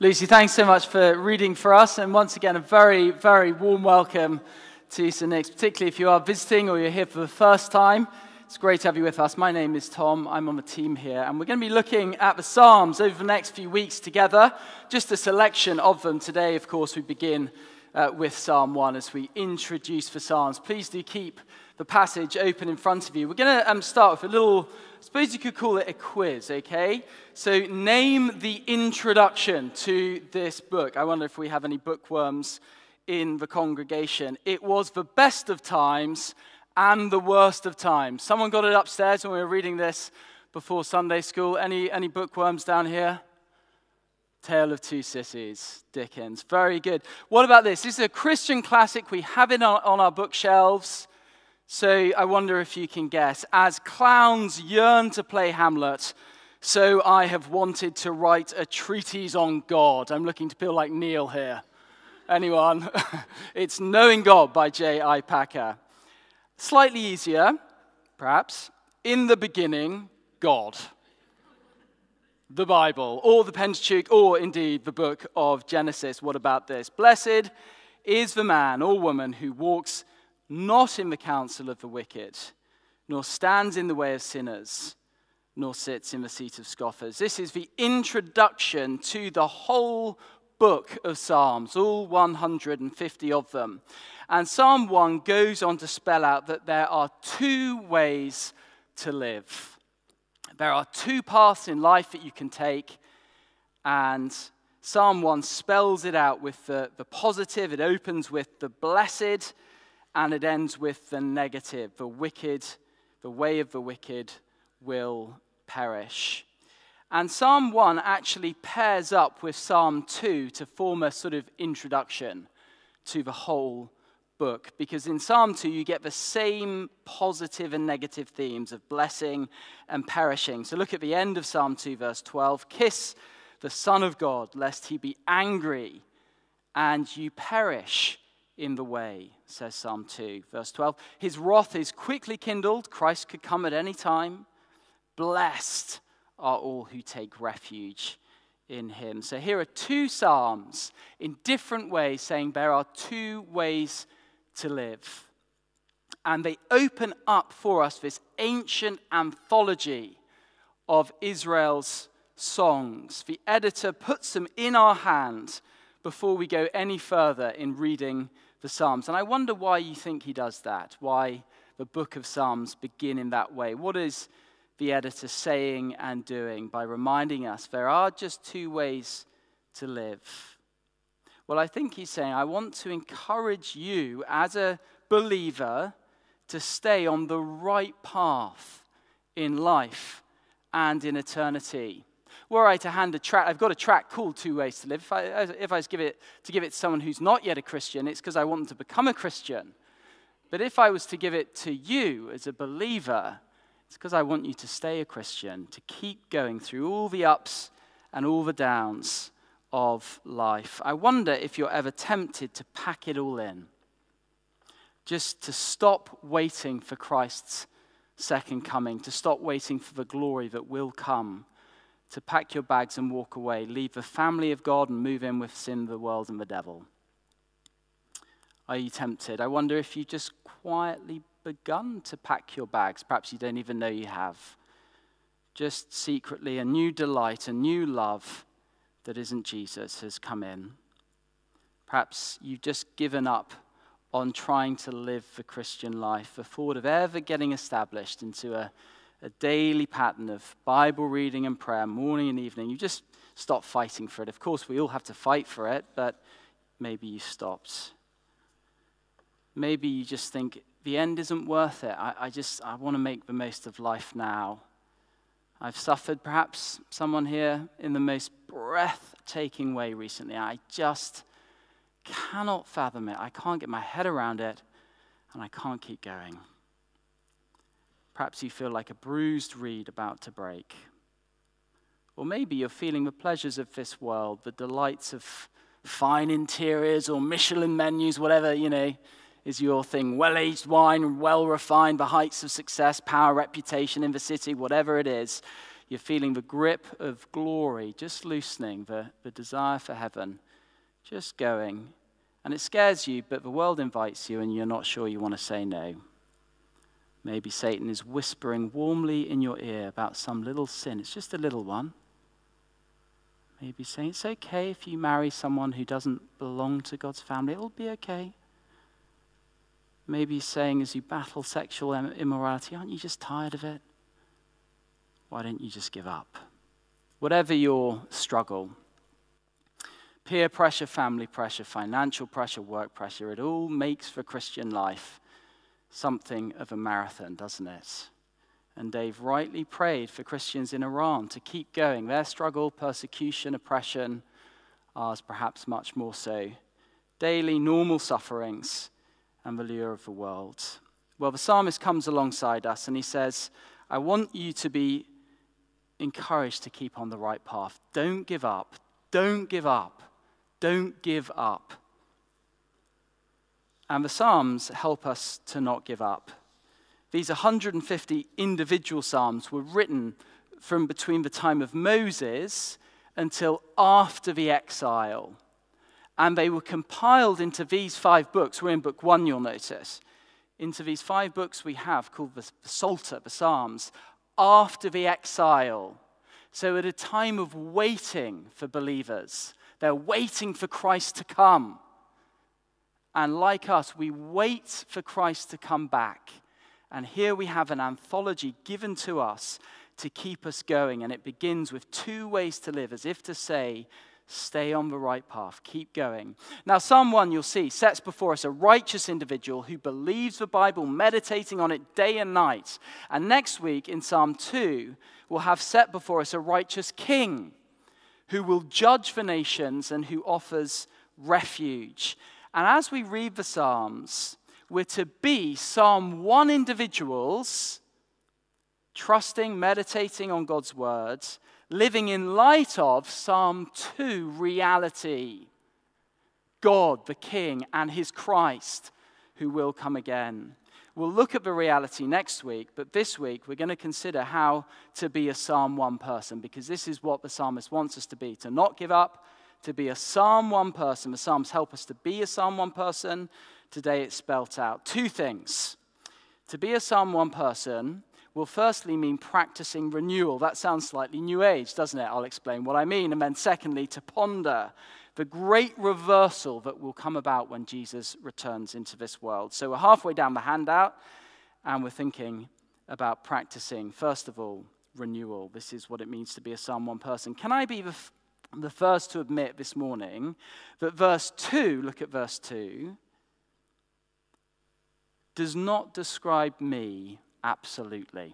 Lucy, thanks so much for reading for us, and once again, a very, very warm welcome to St. Nick's, particularly if you are visiting or you're here for the first time. It's great to have you with us. My name is Tom. I'm on the team here, and we're going to be looking at the Psalms over the next few weeks together, just a selection of them. Today, of course, we begin with Psalm 1 as we introduce the Psalms. Please do keep the passage open in front of you. We're going to start with a little, I suppose you could call it a quiz, okay? So name the introduction to this book. I wonder if we have any bookworms in the congregation. It was the best of times and the worst of times. Someone got it upstairs when we were reading this before Sunday school. Any bookworms down here? Tale of Two Sissies, Dickens. Very good. What about this? This is a Christian classic. We have it on our bookshelves. So I wonder if you can guess. As clowns yearn to play Hamlet, so I have wanted to write a treatise on God. I'm looking to people like Neil here. Anyone? It's Knowing God by J.I. Packer. Slightly easier, perhaps. In the beginning, God. The Bible, or the Pentateuch, or indeed the book of Genesis. What about this? Blessed is the man or woman who walks not in the counsel of the wicked, nor stands in the way of sinners, nor sits in the seat of scoffers. This is the introduction to the whole book of Psalms, all 150 of them. And Psalm 1 goes on to spell out that there are two ways to live. There are two paths in life that you can take, and Psalm 1 spells it out with the positive. It opens with the blessed, and it ends with the negative. The wicked, the way of the wicked will perish. And Psalm 1 actually pairs up with Psalm 2 to form a sort of introduction to the whole book. Because in Psalm 2 you get the same positive and negative themes of blessing and perishing. So look at the end of Psalm 2 verse 12. Kiss the Son of God, lest he be angry and you perish in the way, says Psalm 2, verse 12. His wrath is quickly kindled. Christ could come at any time. Blessed are all who take refuge in him. So here are two psalms in different ways saying there are two ways to live. And they open up for us this ancient anthology of Israel's songs. The editor puts them in our hand before we go any further in reading the Psalms. And I wonder why you think he does that, why the book of Psalms begin in that way. What is the editor saying and doing by reminding us there are just two ways to live? Well, I think he's saying, I want to encourage you as a believer to stay on the right path in life and in eternity. Were I to hand a tract, I've got a tract called Two Ways to Live. If I was to give it to someone who's not yet a Christian, it's because I want them to become a Christian. But if I was to give it to you as a believer, it's because I want you to stay a Christian, to keep going through all the ups and all the downs of life. I wonder if you're ever tempted to pack it all in, just to stop waiting for Christ's second coming, to stop waiting for the glory that will come, to pack your bags and walk away, leave the family of God and move in with sin, the world, and the devil. Are you tempted? I wonder if you've just quietly begun to pack your bags. Perhaps you don't even know you have. Just secretly, a new delight, a new love that isn't Jesus has come in. Perhaps you've just given up on trying to live the Christian life, the thought of ever getting established into a daily pattern of Bible reading and prayer, morning and evening. You just stop fighting for it. Of course, we all have to fight for it, but maybe you stopped. Maybe you just think, the end isn't worth it. I want to make the most of life now. I've suffered, perhaps someone here, in the most breathtaking way recently. I just cannot fathom it. I can't get my head around it, and I can't keep going. Perhaps you feel like a bruised reed about to break. Or maybe you're feeling the pleasures of this world, the delights of fine interiors or Michelin menus, whatever, is your thing. Well-aged wine, well-refined, the heights of success, power, reputation in the city, whatever it is. you're feeling the grip of glory, just loosening, the desire for heaven, just going. And it scares you, but the world invites you and you're not sure you want to say no. Maybe Satan is whispering warmly in your ear about some little sin. It's just a little one. Maybe saying it's okay if you marry someone who doesn't belong to God's family. It'll be okay. Maybe saying as you battle sexual immorality, aren't you just tired of it? Why don't you just give up? Whatever your struggle, peer pressure, family pressure, financial pressure, work pressure, it all makes for Christian life something of a marathon, doesn't it? And Dave rightly prayed for Christians in Iran to keep going. Their struggle, persecution, oppression, ours perhaps much more so. Daily, normal sufferings and the lure of the world. Well, the psalmist comes alongside us and he says, I want you to be encouraged to keep on the right path. Don't give up. Don't give up. Don't give up. And the Psalms help us to not give up. These 150 individual Psalms were written from between the time of Moses until after the exile. And they were compiled into these 5 books. We're in book 1, you'll notice. Into these 5 books we have called the Psalter, the Psalms, after the exile. So at a time of waiting for believers. They're waiting for Christ to come. And like us, we wait for Christ to come back. And here we have an anthology given to us to keep us going. And it begins with 2 ways to live, as if to say, stay on the right path, keep going. Now, Psalm 1, you'll see, sets before us a righteous individual who believes the Bible, meditating on it day and night. And next week, in Psalm 2, we'll have set before us a righteous king who will judge the nations and who offers refuge. And as we read the Psalms, we're to be Psalm 1 individuals, trusting, meditating on God's words, living in light of Psalm 2 reality. God, the King, and his Christ, who will come again. We'll look at the reality next week, but this week we're going to consider how to be a Psalm 1 person, because this is what the psalmist wants us to be, to not give up, to be a Psalm 1 person. The Psalms help us to be a Psalm 1 person. Today it's spelt out. 2 things. To be a Psalm 1 person will firstly mean practicing renewal. That sounds slightly New Age, doesn't it? I'll explain what I mean. And then secondly, to ponder the great reversal that will come about when Jesus returns into this world. So we're halfway down the handout, and we're thinking about practicing, first of all, renewal. This is what it means to be a Psalm 1 person. Can I be the first to admit this morning that verse 2, look at verse 2, does not describe me absolutely.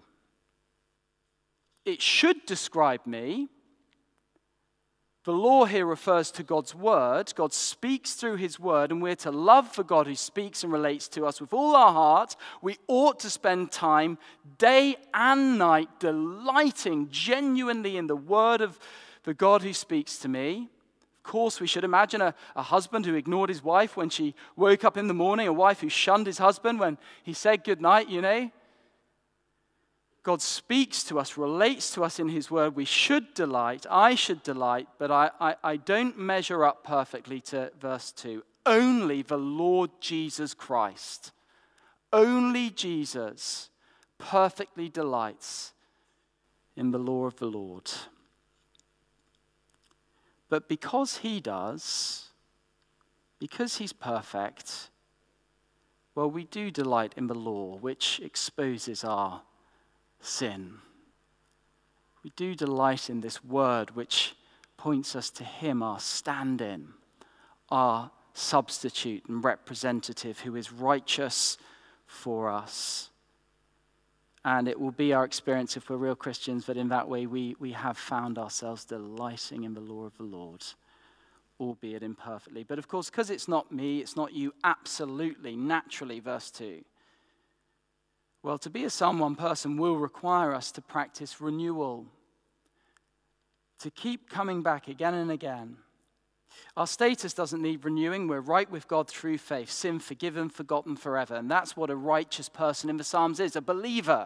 It should describe me. The law here refers to God's word. God speaks through his word, and we're to love the God who speaks and relates to us with all our heart. We ought to spend time day and night delighting genuinely in the word of the God who speaks to me. Of course, we should imagine a husband who ignored his wife when she woke up in the morning, a wife who shunned his husband when he said goodnight, you know. God speaks to us, relates to us in his word. We should delight, I should delight, but I don't measure up perfectly to verse 2. Only the Lord Jesus Christ, only Jesus perfectly delights in the law of the Lord. But because he does, because he's perfect, well, we do delight in the law, which exposes our sin. We do delight in this word which points us to him, our stand-in, our substitute and representative who is righteous for us. And it will be our experience, if we're real Christians, that in that way we have found ourselves delighting in the law of the Lord, albeit imperfectly. But of course, because it's not me, it's not you, absolutely, naturally, verse 2. Well, to be a Psalm 1 person will require us to practice renewal, to keep coming back again and again. Our status doesn't need renewing. We're right with God through faith, sin forgiven, forgotten forever. And that's what a righteous person in the Psalms is, a believer,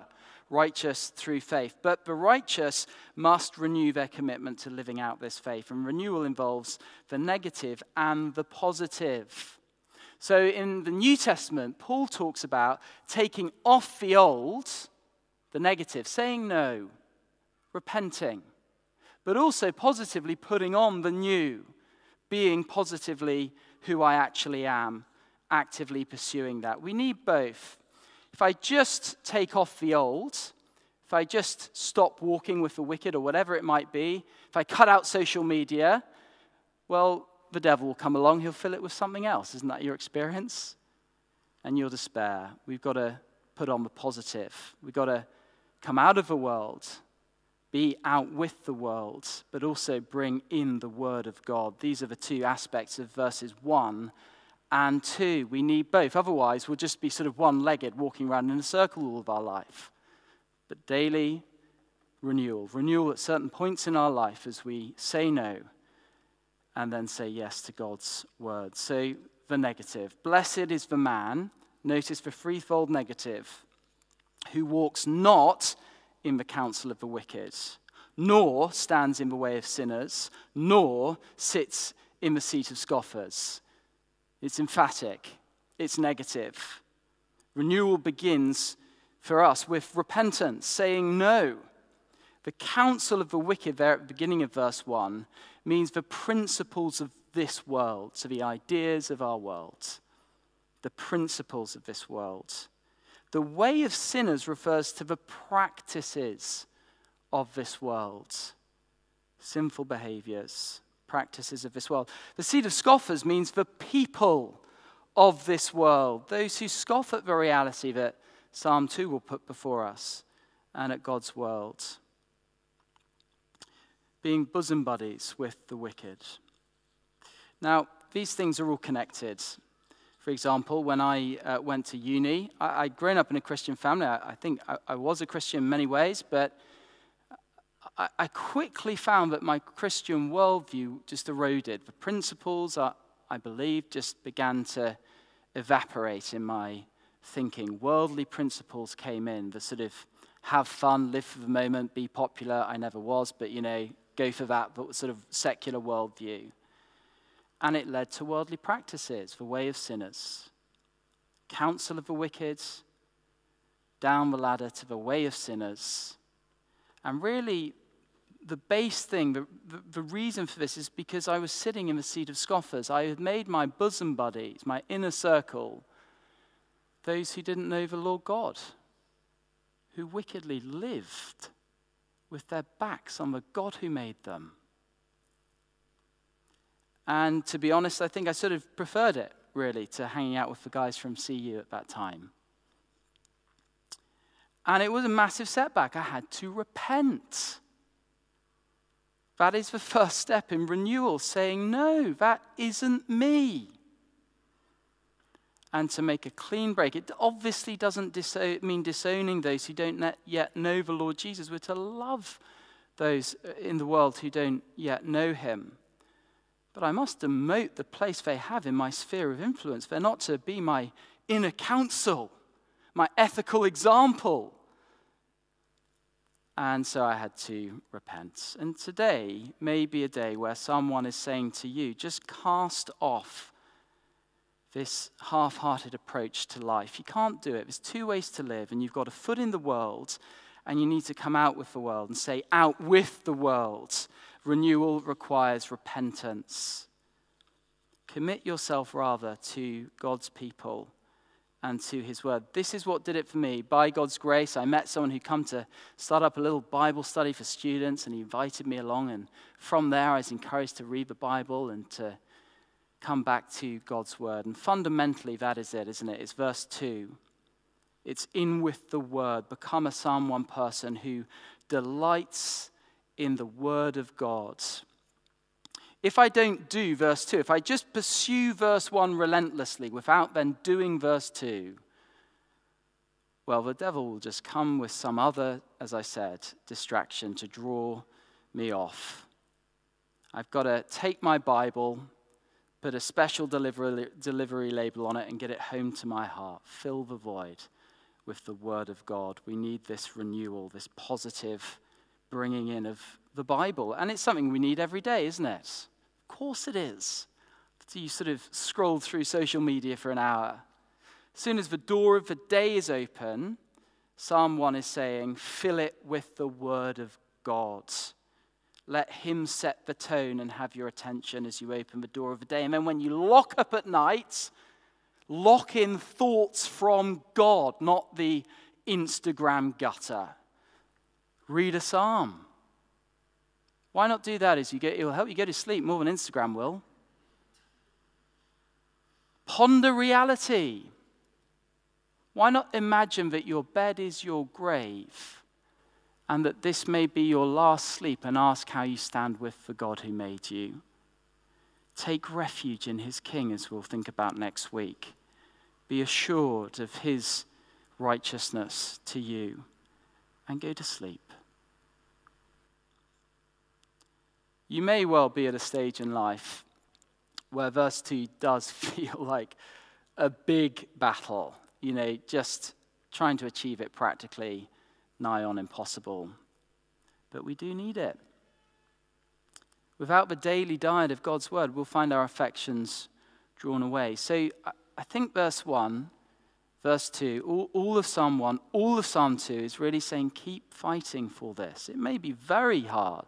righteous through faith. But the righteous must renew their commitment to living out this faith. And renewal involves the negative and the positive. So in the New Testament, Paul talks about taking off the old, the negative, saying no, repenting, but also positively putting on the new, being positively who I actually am, actively pursuing that. We need both. If I just take off the old, if I just stop walking with the wicked or whatever it might be, if I cut out social media, well, the devil will come along, he'll fill it with something else. Isn't that your experience? And you'll despair. We've got to put on the positive. We've got to come out of the world, be out with the world, but also bring in the word of God. These are the two aspects of verses 1 and 2. We need both. Otherwise, we'll just be sort of one-legged, walking around in a circle all of our life. But daily renewal at certain points in our life as we say no and then say yes to God's word. So the negative. Blessed is the man, notice the threefold negative, who walks not in the counsel of the wicked, nor stands in the way of sinners, nor sits in the seat of scoffers. It's emphatic. It's negative. Renewal begins for us with repentance, saying no. The counsel of the wicked there at the beginning of verse 1 means the principles of this world, so the ideas of our world, the principles of this world. The way of sinners refers to the practices of this world, sinful behaviors, practices of this world. The seed of scoffers means the people of this world, those who scoff at the reality that Psalm 2 will put before us and at God's world. Being bosom buddies with the wicked. Now, these things are all connected. For example, when I went to uni, I'd grown up in a Christian family. I think I was a Christian in many ways, but I quickly found that my Christian worldview just eroded. The principles, I believe, just began to evaporate in my thinking. Worldly principles came in, the sort of have fun, live for the moment, be popular. I never was, but, go for that, but sort of secular worldview. And it led to worldly practices, the way of sinners. Counsel of the wicked, down the ladder to the way of sinners. And really, the base thing, the reason for this is because I was sitting in the seat of scoffers. I had made my bosom buddies, my inner circle, those who didn't know the Lord God, who wickedly lived with their backs on the God who made them. And to be honest, I think I sort of preferred it, really, to hanging out with the guys from CU at that time. And it was a massive setback. I had to repent. That is the first step in renewal, saying, no, that isn't me. And to make a clean break. It obviously doesn't mean disowning those who don't yet know the Lord Jesus. We're to love those in the world who don't yet know him. But I must demote the place they have in my sphere of influence. They're not to be my inner counsel, my ethical example. And so I had to repent. And today may be a day where someone is saying to you, just cast off this half-hearted approach to life. You can't do it. There's two ways to live, and you've got a foot in the world, and you need to come out with the world and say, out with the world. Renewal requires repentance. Commit yourself rather to God's people and to his word. This is what did it for me. By God's grace, I met someone who'd come to start up a little Bible study for students, and he invited me along, and from there I was encouraged to read the Bible and to come back to God's word. And fundamentally, that is it, isn't it? It's verse 2. It's in with the word. Become a Psalm 1 person who delights in the word of God. If I don't do verse 2, if I just pursue verse 1 relentlessly without then doing verse 2, well, the devil will just come with some other, as I said, distraction to draw me off. I've got to take my Bible, put a special delivery label on it, and get it home to my heart. Fill the void with the word of God. We need this renewal, this positive bringing in of the Bible. And it's something we need every day, isn't it? Of course it is. So you sort of scroll through social media for an hour. As soon as the door of the day is open, Psalm 1 is saying, fill it with the word of God. Let him set the tone and have your attention as you open the door of the day. And then when you lock up at night, lock in thoughts from God, not the Instagram gutter. Read a psalm. Why not do that? It'll help you go to sleep more than Instagram will. Ponder reality. Why not imagine that your bed is your grave and that this may be your last sleep, and ask how you stand with the God who made you? Take refuge in his King, as we'll think about next week. Be assured of his righteousness to you, and go to sleep. You may well be at a stage in life where verse 2 does feel like a big battle, just trying to achieve it practically nigh on impossible. But we do need it. Without the daily diet of God's word, we'll find our affections drawn away. So I think verse 1, verse 2, all of Psalm 1, all of Psalm 2 is really saying keep fighting for this. It may be very hard,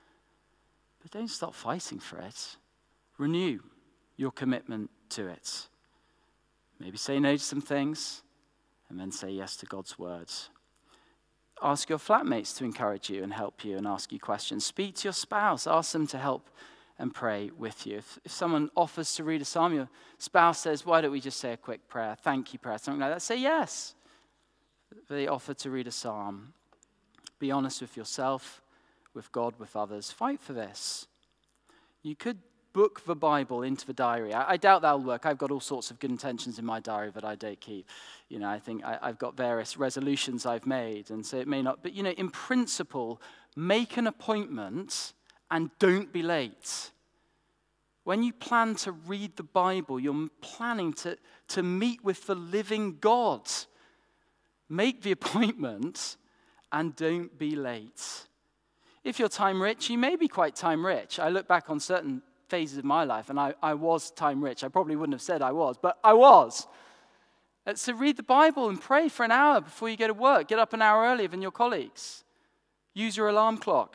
but don't stop fighting for it. Renew your commitment to it. Maybe say no to some things, and then say yes to God's words. Ask your flatmates to encourage you and help you and ask you questions. Speak to your spouse. Ask them to help and pray with you. If someone offers to read a psalm, your spouse says, why don't we just say a quick prayer, thank you prayer, something like that, say yes. They offer to read a psalm. Be honest with yourself, with God, with others. Fight for this. You could book the Bible into the diary. I doubt that'll work. I've got all sorts of good intentions in my diary that I don't keep. I think I've got various resolutions I've made, and so it may not. But, in principle, make an appointment and don't be late. When you plan to read the Bible, you're planning to meet with the living God. Make the appointment and don't be late. If you're time rich, you may be quite time rich. I look back on certain phases of my life, and I was time rich. I probably wouldn't have said I was, but I was. So read the Bible and pray for an hour before you go to work. Get up an hour earlier than your colleagues. Use your alarm clock.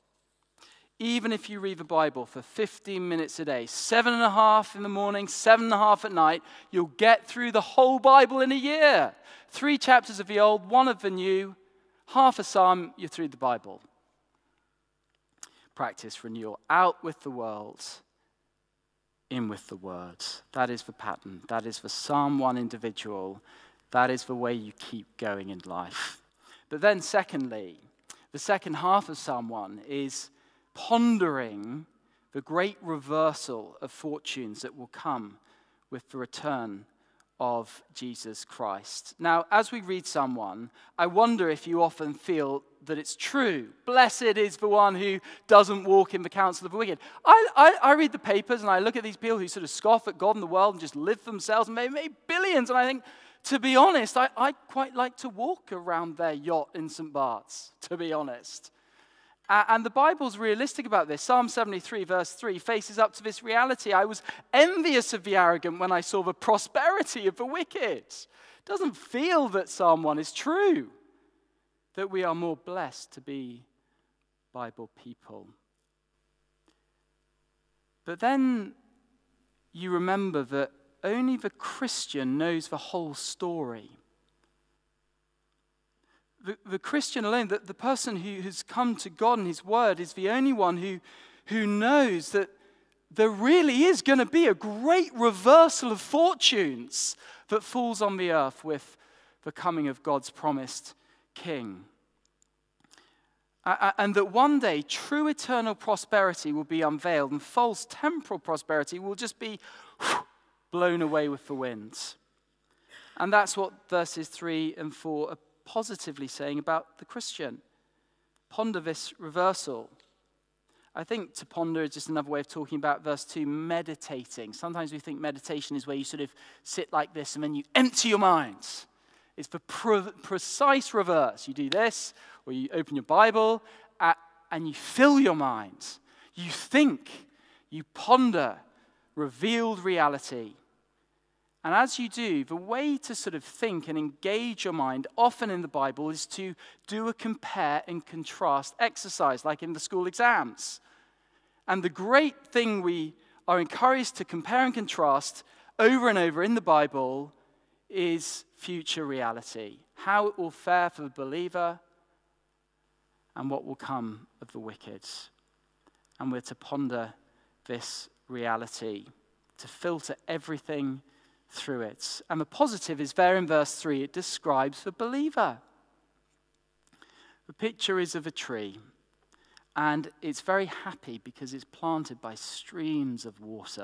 Even if you read the Bible for 15 minutes a day, 7.5 in the morning, 7.5 at night, you'll get through the whole Bible in a year. 3 chapters of the Old, 1 of the New, half a psalm, you're through the Bible. Practice renewal. Out with the world, in with the word. That is the pattern. That is the Psalm 1 individual. That is the way you keep going in life. But then secondly, the second half of Psalm 1 is pondering the great reversal of fortunes that will come with the return of Jesus Christ. Now, as we read Psalm 1, I wonder if you often feel that it's true. Blessed is the one who doesn't walk in the counsel of the wicked. I read the papers and I look at these people who sort of scoff at God and the world and just live for themselves and made billions. And I think, to be honest, I quite like to walk around their yacht in St. Bart's, to be honest. And the Bible's realistic about this. Psalm 73, verse 3, faces up to this reality. I was envious of the arrogant when I saw the prosperity of the wicked. It doesn't feel that Psalm 1 is true, that we are more blessed to be Bible people. But then you remember that only the Christian knows the whole story. The Christian alone, the person who has come to God and his word, is the only one who knows that there really is going to be a great reversal of fortunes that falls on the earth with the coming of God's promised King. And that one day true eternal prosperity will be unveiled and false temporal prosperity will just be blown away with the winds. And that's what verses 3 and 4 are positively saying about the Christian. Ponder this reversal. I think to ponder is just another way of talking about verse 2, meditating. Sometimes we think meditation is where you sort of sit like this and then you empty your mind. It's the precise reverse. You do this, or you open your Bible, and you fill your mind. You think, you ponder revealed reality. And as you do, the way to sort of think and engage your mind, often in the Bible, is to do a compare and contrast exercise, like in the school exams. And the great thing we are encouraged to compare and contrast over and over in the Bible is future reality, how it will fare for the believer and what will come of the wicked. And we're to ponder this reality, to filter everything through it. And the positive is there in verse 3. It describes the believer. The picture is of a tree, and it's very happy because it's planted by streams of water.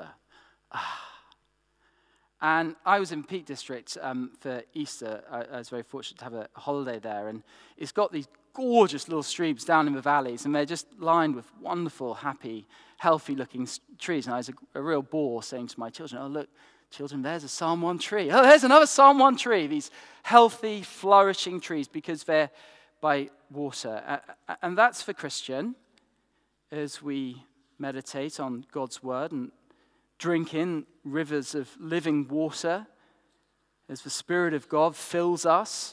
And I was in Peak District for Easter. I was very fortunate to have a holiday there, and it's got these gorgeous little streams down in the valleys, and they're just lined with wonderful, happy, healthy-looking trees. And I was a real bore saying to my children, "Oh, look, children, there's a Psalm 1 tree. Oh, there's another Psalm 1 tree." These healthy, flourishing trees because they're by water. And that's for Christian as we meditate on God's word and drink in rivers of living water as the Spirit of God fills us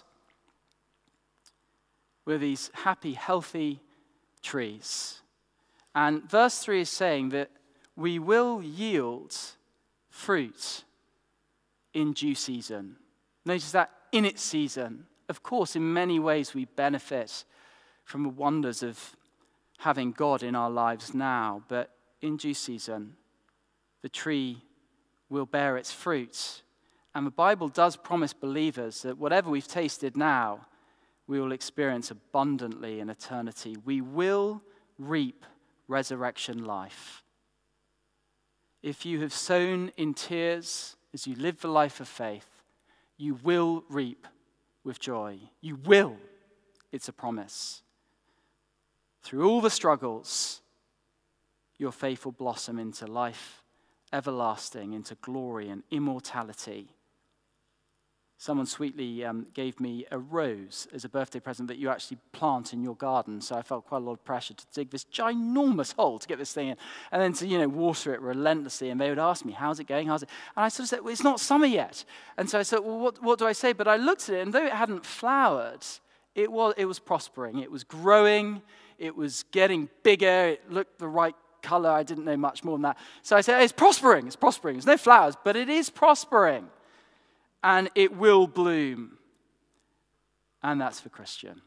with these happy, healthy trees. And verse 3 is saying that we will yield fruit in due season. Notice that in its season. Of course, in many ways we benefit from the wonders of having God in our lives now, but in due season, the tree will bear its fruit. And the Bible does promise believers that whatever we've tasted now, we will experience abundantly in eternity. We will reap resurrection life. If you have sown in tears as you live the life of faith, you will reap with joy. You will. It's a promise. Through all the struggles, your faith will blossom into life everlasting, into glory and immortality. Someone sweetly gave me a rose as a birthday present that you actually plant in your garden. So I felt quite a lot of pressure to dig this ginormous hole to get this thing in, and then to water it relentlessly. And they would ask me, "How's it going? How's it?" And I sort of said, "Well, it's not summer yet." And so I said, "Well, what do I say?" But I looked at it, and though it hadn't flowered, it was prospering. It was growing. It was getting bigger. It looked the right color. I didn't know much more than that. So I said, "It's prospering. It's prospering. There's no flowers, but it is prospering. And it will bloom." And that's for Christian.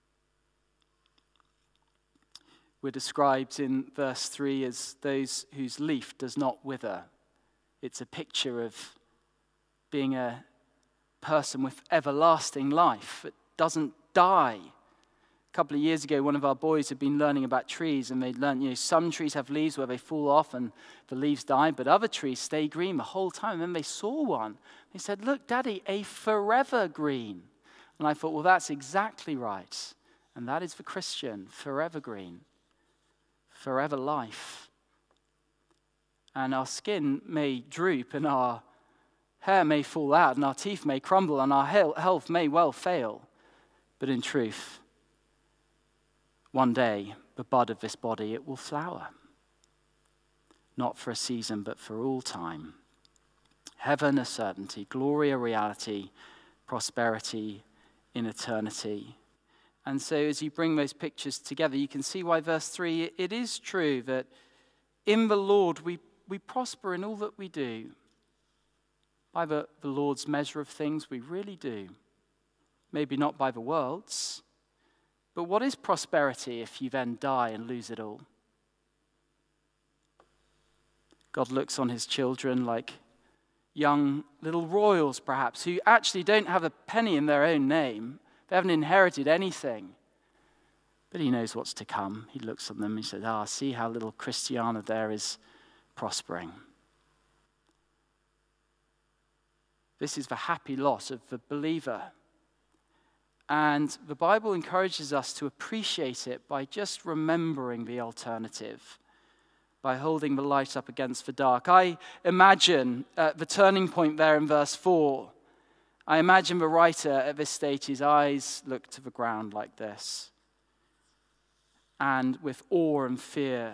We're described in verse 3 as those whose leaf does not wither. It's a picture of being a person with everlasting life that doesn't die. A couple of years ago, one of our boys had been learning about trees, and they'd learned, some trees have leaves where they fall off and the leaves die, but other trees stay green the whole time. And then they saw one. They said, "Look, Daddy, a forever green." And I thought, well, that's exactly right. And that is the Christian, forever green, forever life. And our skin may droop, and our hair may fall out, and our teeth may crumble, and our health may well fail. But in truth, one day, the bud of this body, it will flower. Not for a season, but for all time. Heaven a certainty, glory a reality, prosperity in eternity. And so as you bring those pictures together, you can see why verse 3, it is true that in the Lord we prosper in all that we do. By the Lord's measure of things, we really do. Maybe not by the world's. But what is prosperity if you then die and lose it all? God looks on his children like young little royals, perhaps, who actually don't have a penny in their own name. They haven't inherited anything. But he knows what's to come. He looks at them and he says, see how little Christiana there is prospering. This is the happy lot of the believer. And the Bible encourages us to appreciate it by just remembering the alternative, by holding the light up against the dark. I imagine the turning point there in verse 4. I imagine the writer at this stage, his eyes look to the ground like this. And with awe and fear,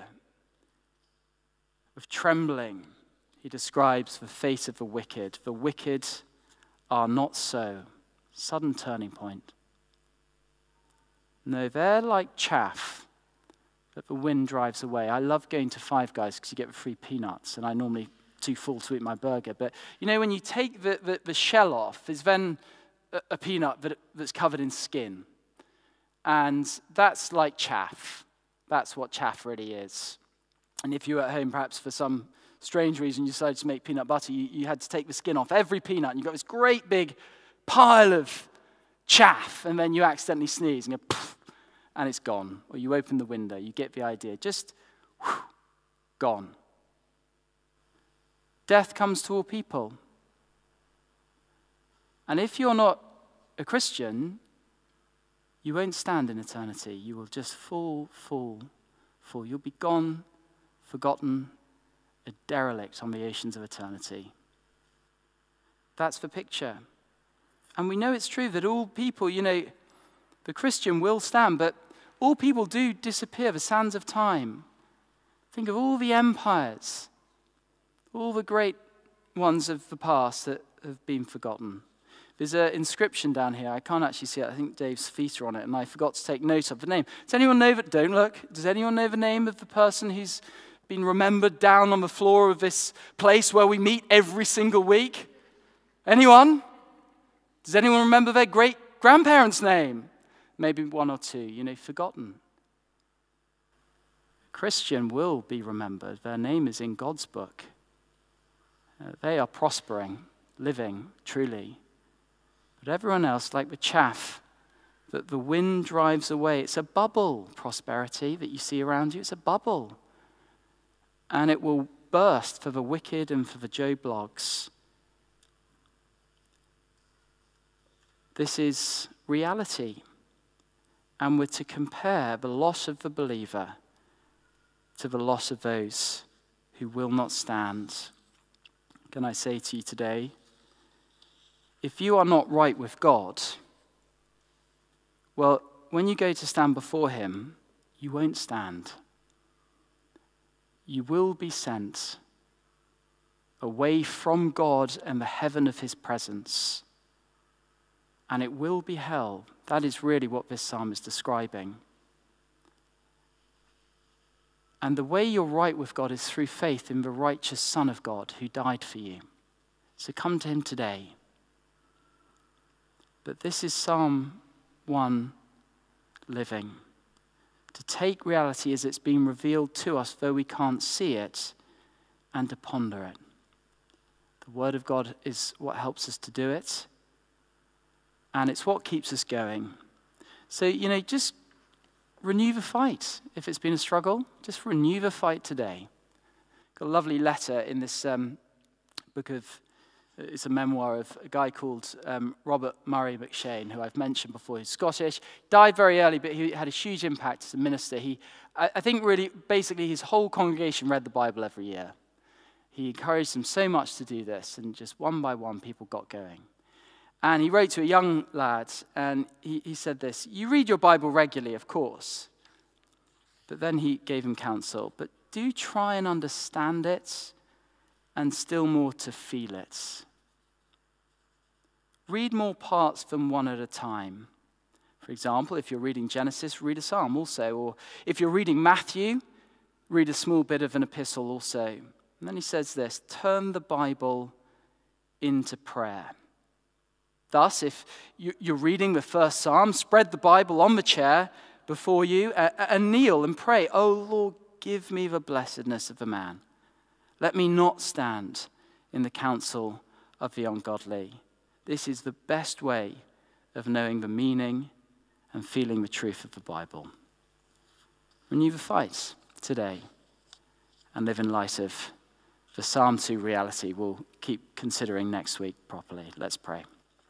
with trembling, he describes the fate of the wicked. The wicked are not so. Sudden turning point. No, they're like chaff that the wind drives away. I love going to Five Guys because you get the free peanuts, and I normally too full to eat my burger. But you know, when you take the shell off, there's then a peanut that's covered in skin. And that's like chaff. That's what chaff really is. And if you were at home, perhaps for some strange reason, you decided to make peanut butter, you had to take the skin off every peanut, and you got this great big pile of chaff, and then you accidentally sneeze, and go, and it's gone. Or you open the window, you get the idea. Just gone. Death comes to all people. And if you're not a Christian, you won't stand in eternity. You will just fall. You'll be gone, forgotten, a derelict on the oceans of eternity. That's the picture. And we know it's true that all people, the Christian will stand, but all people do disappear, the sands of time. Think of all the empires, all the great ones of the past that have been forgotten. There's an inscription down here. I can't actually see it. I think Dave's feet are on it, and I forgot to take note of the name. Does anyone know that? Don't look. Does anyone know the name of the person who's been remembered down on the floor of this place where we meet every single week? Anyone? Does anyone remember their great-grandparents' name? Maybe one or two, forgotten. A Christian will be remembered. Their name is in God's book. They are prospering, living, truly. But everyone else, like the chaff that the wind drives away, it's a bubble, prosperity that you see around you. It's a bubble. And it will burst for the wicked and for the Joe Bloggs. This is reality. And we're to compare the loss of the believer to the loss of those who will not stand. Can I say to you today, if you are not right with God, well, when you go to stand before him, you won't stand. You will be sent away from God and the heaven of his presence. And it will be hell. That is really what this psalm is describing. And the way you're right with God is through faith in the righteous Son of God who died for you. So come to him today. But this is Psalm 1 living. To take reality as it's been revealed to us, though we can't see it, and to ponder it. The Word of God is what helps us to do it. And it's what keeps us going. So, just renew the fight. If it's been a struggle, just renew the fight today. Got a lovely letter in this book of, it's a memoir of a guy called Robert Murray McShane, who I've mentioned before. He's Scottish, died very early, but he had a huge impact as a minister. I think really, basically, his whole congregation read the Bible every year. He encouraged them so much to do this, and just one by one, people got going. And he wrote to a young lad, and he said this: you read your Bible regularly, of course. But then he gave him counsel. But do try and understand it, and still more to feel it. Read more parts than one at a time. For example, if you're reading Genesis, read a psalm also. Or if you're reading Matthew, read a small bit of an epistle also. And then he says this: turn the Bible into prayer. Thus, if you're reading the first psalm, spread the Bible on the chair before you and kneel and pray, "Oh Lord, give me the blessedness of the man. Let me not stand in the counsel of the ungodly." This is the best way of knowing the meaning and feeling the truth of the Bible. Renew the fight today and live in light of the Psalm 2 reality we'll keep considering next week properly. Let's pray.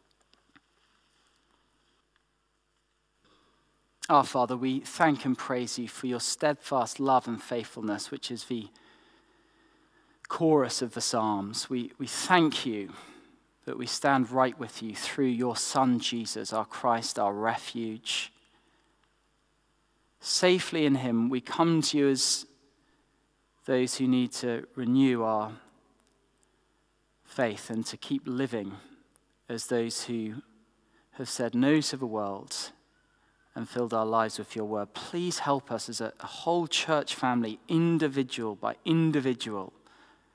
Our Father, we thank and praise you for your steadfast love and faithfulness, which is the chorus of the Psalms. We thank you that we stand right with you through your Son, Jesus, our Christ, our refuge. Safely in him, we come to you as those who need to renew our faith and to keep living as those who have said no to the world and filled our lives with your word. Please help us as a whole church family, individual by individual,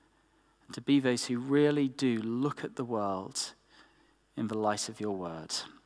to be those who really do look at the world in the light of your word.